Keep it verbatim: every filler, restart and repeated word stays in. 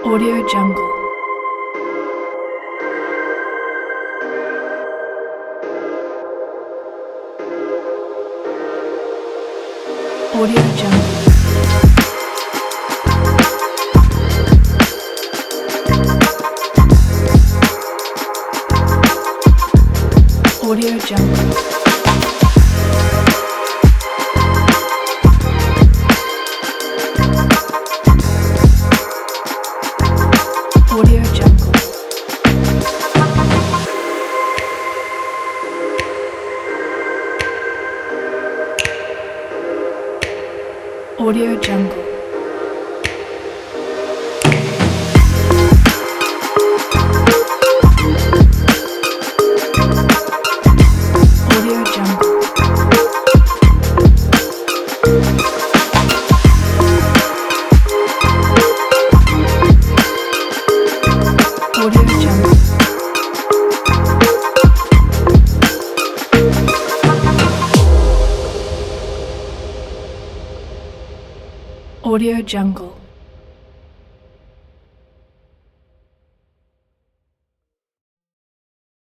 Audio Jungle. Audio Jungle. Audio Jungle. Audio Jungle. Audio Jungle. Audio Jungle. Audio Jungle. Audio Jungle.